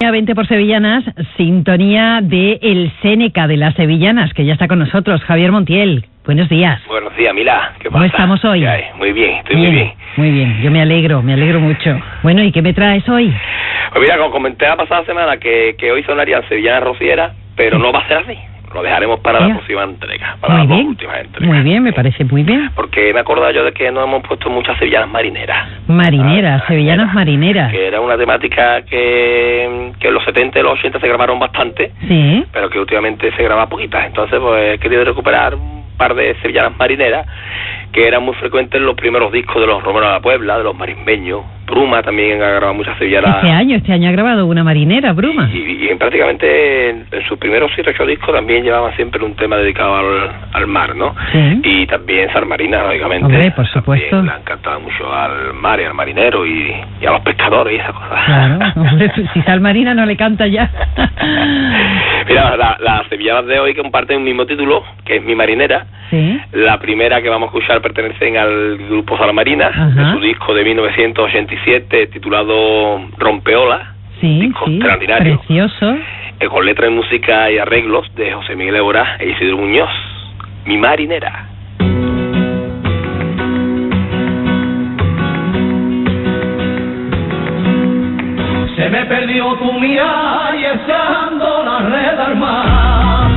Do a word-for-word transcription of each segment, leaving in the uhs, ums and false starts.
sintonía veinte por Sevillanas, sintonía de el Séneca de las Sevillanas, que ya está con nosotros, Javier Montiel. Buenos días. Buenos días, Mila. ¿Qué pasa? ¿Cómo estamos hoy? Muy bien, estoy bien, muy bien. Muy bien, yo me alegro, me alegro mucho. Bueno, ¿y qué me traes hoy? Pues mira, como comenté la pasada semana, que, que hoy sonarían Sevillanas Rocieras, pero sí. No va a ser así. Lo dejaremos para ¿Ya? la próxima entrega, para muy las bien. dos últimas entregas. Muy bien, me parece muy bien. Porque me he acordado yo de que no hemos puesto muchas sevillanas marineras. Marineras, ah, sevillanas marineras. Que era una temática que, que en los setenta y los ochenta se grabaron bastante, sí. Pero que últimamente se graba poquitas. Entonces, pues he querido recuperar un par de sevillanas marineras que eran muy frecuentes en los primeros discos de los Romeros de la Puebla, de los marismeños. Bruma también ha grabado muchas sevillanas. Este año, este año ha grabado una marinera, Bruma. Y, y, y prácticamente en, en sus primeros siete o ocho discos también llevaban siempre un tema dedicado al, al mar, ¿no? Sí. Y también Sal Marina, lógicamente. Hombre, por supuesto. También le ha encantado mucho al mar y al marinero y, y a los pescadores y esas cosas. Claro, hombre, si Sal Marina no le canta ya. Mira, la, las sevillanas de hoy comparten un mismo título, que es Mi Marinera. Sí. La primera que vamos a escuchar pertenecen al grupo Sal Marina, de su disco de mil novecientos ochenta y siete titulado Rompeola. Sí, disco sí, extraordinario. Precioso. Eh, con letra y música y arreglos de José Miguel Évora e Isidro Muñoz. Mi Marinera. Se me perdió tu mirar y echando la red al mar.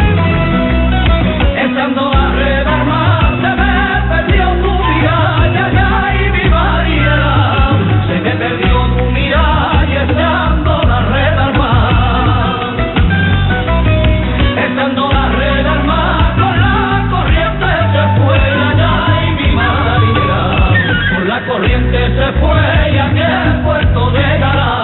Echando la red al mar, se me perdió tu mirar, ya, ya, y mi marinera. Se me perdió tu mirar y echando la red al mar. Echando la red al mar, con la corriente se fue, ya, ya, y mi marinera. Con la corriente se fue y aquí el puerto llegará.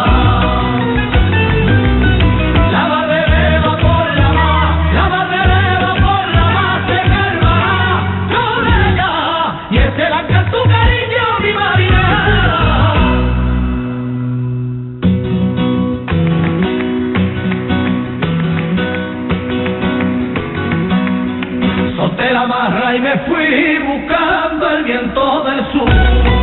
Solté la barra y me fui buscando el viento del sur.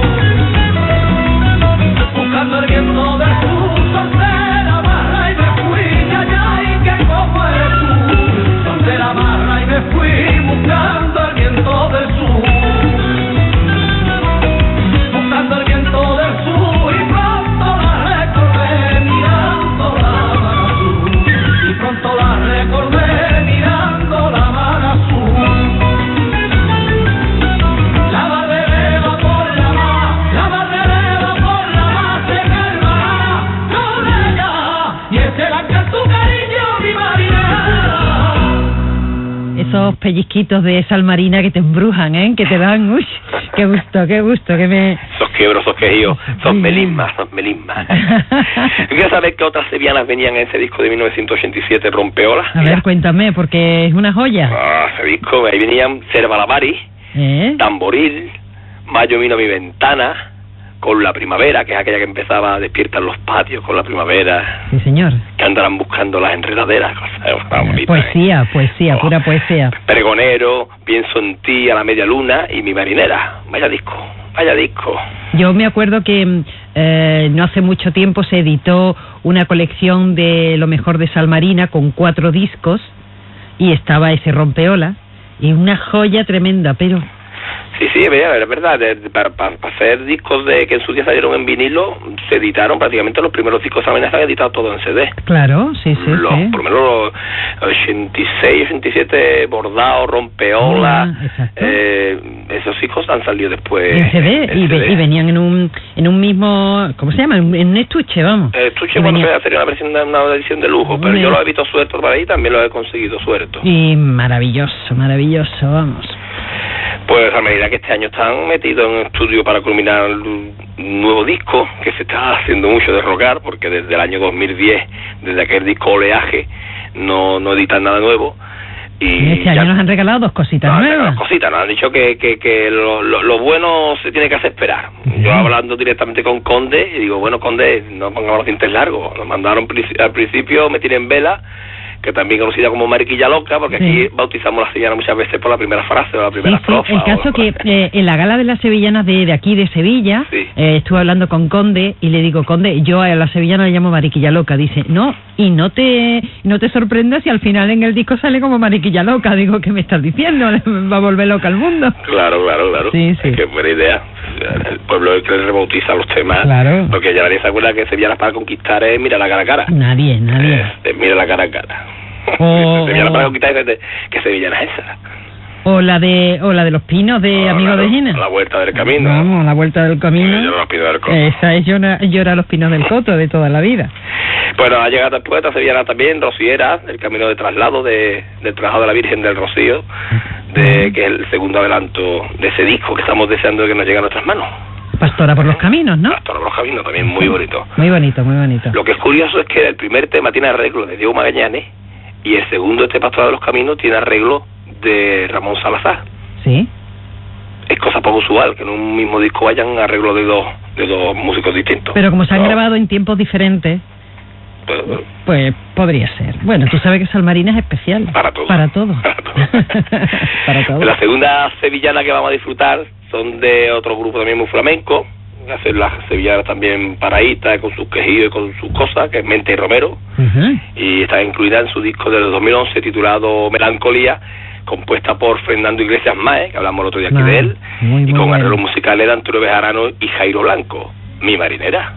Buscando el viento del sur, solté la barra y me fui allá y que como eres tú. Solté la barra y me fui buscando el viento del sur. Buscando el viento del sur y pronto la recordé mirando la mar azul. Y pronto la recordé mirando la mar azul. Esos pellizquitos de Sal Marina que te embrujan, ¿eh? Que te dan, uy, qué gusto, qué gusto, que me... Esos quiebros, esos quejíos, son melismas, son melismas. ¿Quieres saber qué otras sevillanas venían en ese disco de mil novecientos ochenta y siete, Rompeola? A Mira. ver, cuéntame, porque es una joya. Ah, ese disco, ahí venían Cervalabari, ¿Eh? Tamboril, Mayo vino a mi ventana, Con la primavera, que es aquella que empezaba a despiertar los patios con la primavera. Sí, señor. Que andarán buscando las enredaderas, cosas bonitas. Poesía, ¿eh? poesía, oh. pura poesía. Pregonero, Pienso en ti, A la media luna y Mi marinera. Vaya disco, vaya disco. Yo me acuerdo que eh, no hace mucho tiempo se editó una colección de lo mejor de Sal Marina con cuatro discos y estaba ese Rompeola y una joya tremenda, pero... Sí, sí, es verdad, de, de, para, para hacer discos de que en su día salieron en vinilo, se editaron prácticamente los primeros discos de Sal Marina, se han editado todo en C D. Claro, sí, sí, los, sí. Por lo menos los ochenta y seis, ochenta y siete, Bordado, Rompeola, ah, eh, esos discos han salido después en C D, en y, C D. Y venían en un en un mismo, ¿cómo se llama? En un estuche, vamos. El estuche cuando venía... sería una versión de una edición de lujo, pero yo lo he visto suelto por ahí, también lo he conseguido suelto. Y maravilloso, maravilloso, vamos. Pues a medida que este año están metidos en un estudio para culminar un nuevo disco, que se está haciendo mucho de rogar, porque desde el año dos mil diez, desde aquel disco Oleaje, no, no editan nada nuevo. Y este año nos han regalado dos cositas no, nuevas. Dos cositas, nos han dicho que, que, que lo, lo, lo bueno se tiene que hacer esperar. Uh-huh. Yo hablando directamente con Conde, y digo, bueno, Conde, no pongamos los dientes largos. Nos mandaron al principio, me tienen vela, que también conocida como Mariquilla Loca, porque sí. aquí bautizamos a las sevillanas muchas veces por la primera frase o la primera sí, sí. estrofa. El caso o... que eh, en la gala de las sevillanas de, de aquí, de Sevilla, sí. eh, estuve hablando con Conde y le digo, Conde, yo a la sevillana le llamo Mariquilla Loca. Dice, no, y no te no te sorprendas si al final en el disco sale como Mariquilla Loca. Digo, ¿qué me estás diciendo? Va a volver loca al mundo. Claro, claro, claro. Sí, sí. Qué buena idea. El pueblo es el que rebautiza los temas. Claro. Porque ya nadie se acuerda que sevillanas para conquistar es mira la cara a cara. Nadie, nadie. Es, es mira la cara a cara. O, sevillanas o, para conquistar es ¿qué sevillana es esa? O la de o la de los pinos de No, Amigos claro, de Gina. La vuelta del camino. Vamos, la vuelta del camino. Sí, yo no los pido del coto. Esa es llora, llora los pinos del coto de toda la vida. Bueno, ha llegado después esta sevillana también, Rociera, el camino de traslado de, del traslado de la Virgen del Rocío, de que es el segundo adelanto de ese disco que estamos deseando que nos llegue a nuestras manos. Pastora por los caminos, ¿no? Pastora por los caminos, también muy bonito. Muy bonito, muy bonito. Lo que es curioso es que el primer tema tiene arreglo de Diego Magallanes y el segundo, este Pastora de los Caminos, tiene arreglo de Ramón Salazar. Sí. Es cosa poco usual que en un mismo disco vayan arreglos de dos de dos músicos distintos. Pero como se han ¿no? grabado en tiempos diferentes, pues, pues podría ser. Bueno, tú sabes que Salmarina es especial. Para todo. Para todo. Para todo. Para todo. La segunda sevillana que vamos a disfrutar son de otro grupo también muy flamenco, hacer las sevillanas también paraditas, con sus quejillos y con sus cosas, que es Mente y Romero, Uh-huh. y está incluida en su disco del dos mil once titulado Melancolía, compuesta por Fernando Iglesias Mae, que hablamos el otro día aquí Ah, de él, muy, y muy con bueno. arreglos musicales de Arturo Bejarano y Jairo Blanco, Mi Marinera.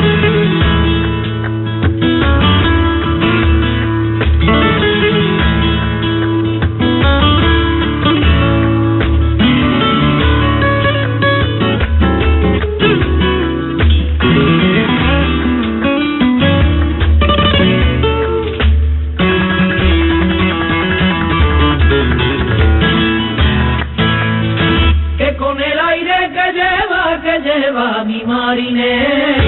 Que con el aire que lleva, que lleva mi marinera,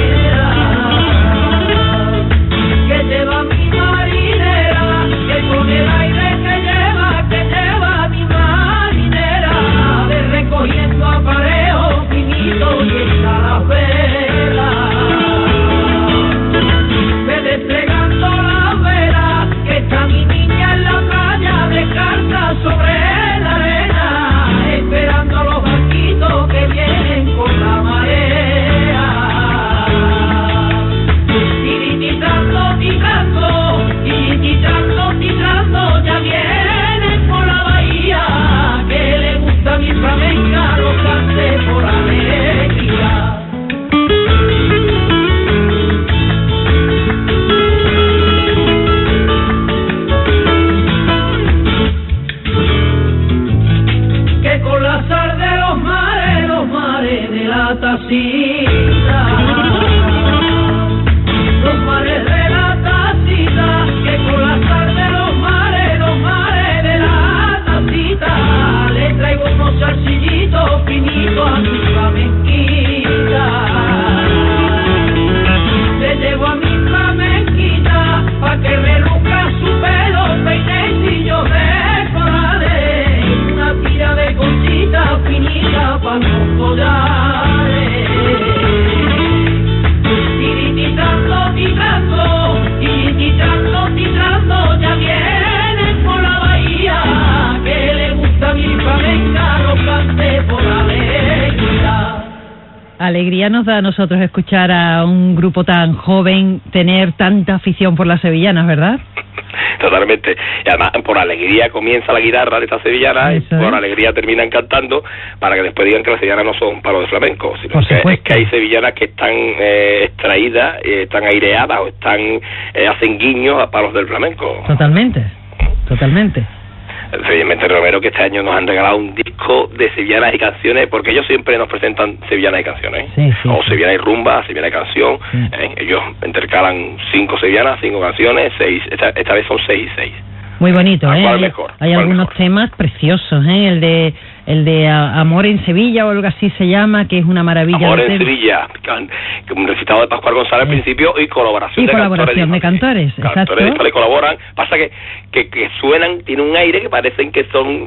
que lleva mi marinera, que con el aire que lleva, que lleva mi marinera, de recogiendo aparejo finito y está la vela, de desplegando la vela, que está mi niña en la playa descalza sobre la arena, esperando a los barquitos que vienen con la marea, tiritando, tirando, tiritando, tirando, ya vienen por la bahía, que le gusta mi flamenca, lo cante por alegría. Que con la sal de los mares, los mares de la tacita, los mares de la tacita, que con la sal de los mares, los mares de la tacita, le traigo unos salsillitos finitos a mi flamenquita, le llevo a mi flamenquita, pa' que reluzca su pelo, peinecillos de corales, una tira de conchita finita pa' los collares, tiritando, tirando, tiritando, tirando, ya vienen por la bahía, que le gusta mi flamenca, lo cante por alegría. Alegría nos da a nosotros escuchar a un grupo tan joven tener tanta afición por las sevillanas, ¿verdad? Totalmente. Y además, por alegría comienza la guitarra de esta sevillana Eso y por es. alegría terminan cantando para que después digan que las sevillanas no son palos de flamenco, sino Por que, es supuesto. que hay sevillanas que están eh, extraídas, eh, están aireadas o están eh, hacen guiños a palos del flamenco. Totalmente, totalmente. Mente Romero, que este año nos han regalado un disco de sevillanas y canciones, porque ellos siempre nos presentan sevillanas y canciones, Sí, sí, o sí. sevillana y rumba, sevillana y canción. Sí. ¿eh? Ellos intercalan cinco sevillanas, cinco canciones, seis, esta, esta vez son seis y seis. Muy bonito, ¿A ¿eh? cuál Hay, mejor? hay ¿Cuál algunos mejor? temas preciosos, ¿eh? El de el de a, Amor en Sevilla o algo así se llama, que es una maravilla. Amor de en tema. Sevilla, can, un recitado de Pascual González al Sí. principio y colaboración Y de colaboración de cantores. cantores, Cantores exacto. de cantores colaboran. Pasa que, que, que suenan, tiene un aire que parecen que son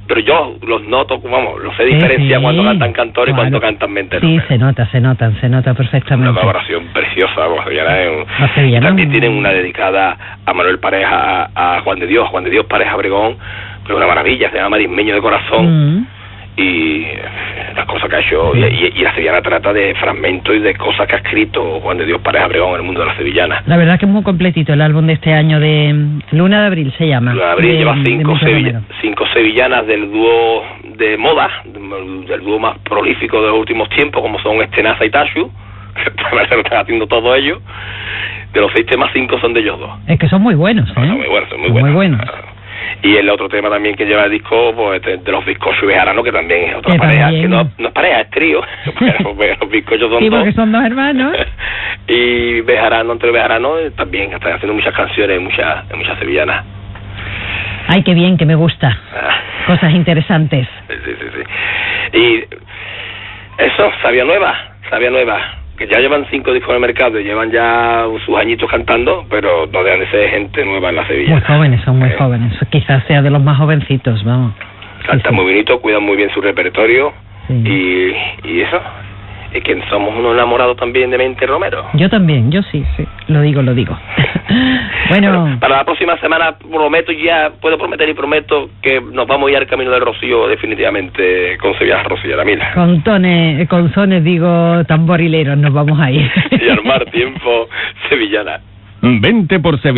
pero yo los noto, vamos, los sé diferenciar sí, cuando cantan cantores claro. y cuando cantan mente. Sí, se nota, se notan, se nota perfectamente. Una colaboración preciosa, vamos, sevillana es un... La sevillana También un... tienen una dedicada a Manuel Pareja, a, a Juan de Dios, Juan de Dios Pareja Obregón, que es una maravilla, se llama Marismeño de Corazón. Mm. Y las cosas que ha hecho, sí. y, y la sevillana trata de fragmentos y de cosas que ha escrito Juan de Dios Pareja Obregón en el mundo de la sevillana. La verdad que es muy completito el álbum de este año de Luna de Abril, se llama. Luna de Abril de, lleva cinco, de sevilla, cinco sevillanas del dúo de moda, del dúo más prolífico de los últimos tiempos, como son Estenaza y Tashu, que están haciendo todo ello. De los seis temas, cinco son de ellos dos. Es que son muy buenos, ¿eh? No, son muy buenos, son muy son buenos. Muy buenos. Y el otro tema también que lleva el disco, pues de, de los bizcochos y Bejarano, que también es otra que pareja, también... que no, no es pareja, es trío, pero, pero los bizcochos son sí, dos. porque son dos hermanos. Y Bejarano, entre Bejarano, también están haciendo muchas canciones, muchas, muchas sevillanas. Ay, qué bien, que me gusta. Ah. Cosas interesantes. Sí, sí, sí, sí. Y eso, Sabia Nueva, Sabia Nueva, que ya llevan cinco discos en el mercado y llevan ya sus añitos cantando, pero no dejan de ser gente nueva en la Sevilla. Muy jóvenes, son muy eh. jóvenes. Quizás sea de los más jovencitos, vamos. Cantan sí, sí. muy bonito, cuidan muy bien su repertorio, sí. y, y eso. Es que somos unos enamorados también de Mente Romero. Yo también, yo sí, sí. Lo digo, lo digo. bueno, bueno, para la próxima semana prometo ya, puedo prometer y prometo que nos vamos a ir al camino del Rocío definitivamente con Sevilla Rocío Mila. Con tones, con sones, digo, tamborileros nos vamos a ir. Y armar tiempo sevillana. Vente por Sevilla.